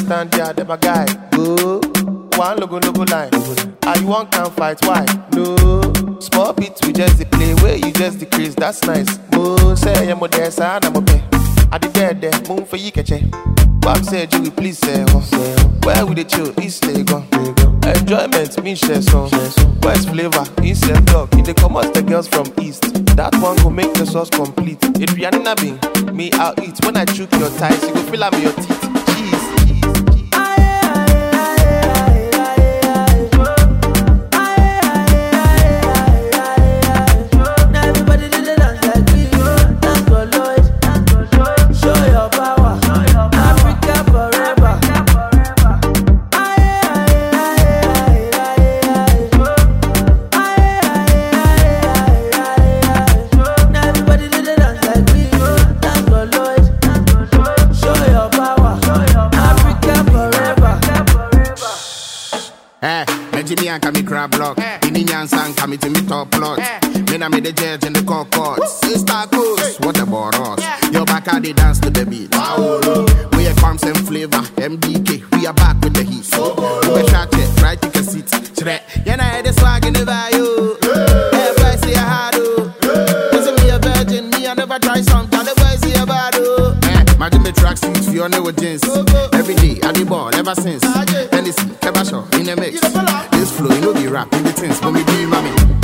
stand there, them a guy. Go. One logo line. Ah, you want can fight, why? No. Small beats, we just the play, where you just decrease, that's nice. Mo say, I'm there, son, I'm okay. I did there, moon for you, catch it. Bob said, you will please say, where would they chill? East Lagos. Enjoyment, me share some. West flavor, East and dog. If they come out the girls from East, that one will make the sauce complete. It be an me, I'll eat. When I choke your thighs, you go feel I'm your teeth. Cheese. Jimmy and Kami crab block. Indian sang Kami to me top plot. When I made the judge in the court. Sister Coast, what about us? Your back how they dance to the beat. We are farms and flavor. MDK, we are back with the heat. We shot it, right to the seat. You know the swag in the value. Everybody say I had to. Isn't me a virgin? Me I never try something. Everybody say I bad to. Imagine me track suits for your new jeans. Every day I do ball ever since. Tennessee, Kebasho in the mix. This flow, you know the rap in the things when we do, mommy.